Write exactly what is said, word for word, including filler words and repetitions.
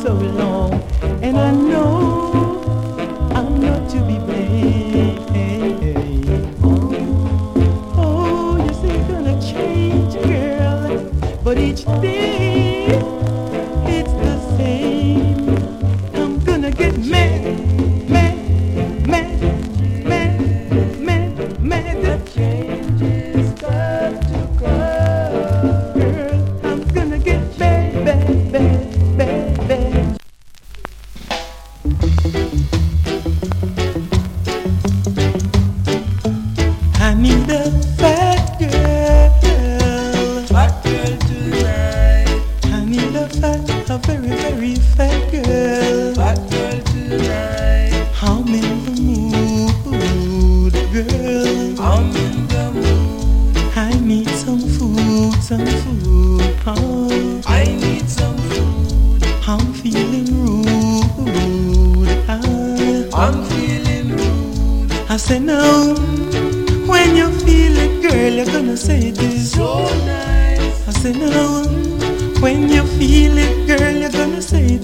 so long, and I know I'm not to be blamed. Oh, you say you're gonna change, girl, but each day it's the same. I'm gonna get mad, mad, mad, mad, mad, mad. The change is got to come, girl. I'm gonna get bad, bad, bad, bad, bad. I need a fat girl, fat girl tonight. I need a fat, a very, very fat girl, fat girl tonight. I'm in the mood, girl. I'm in the mood. I need some food, some food. Oh, I need some food. I'm feeling rude. I, I'm feeling rude. I say no. When you feel it, girl, you're gonna say it is so nice. I say no. When you feel it, girl, you're gonna say it.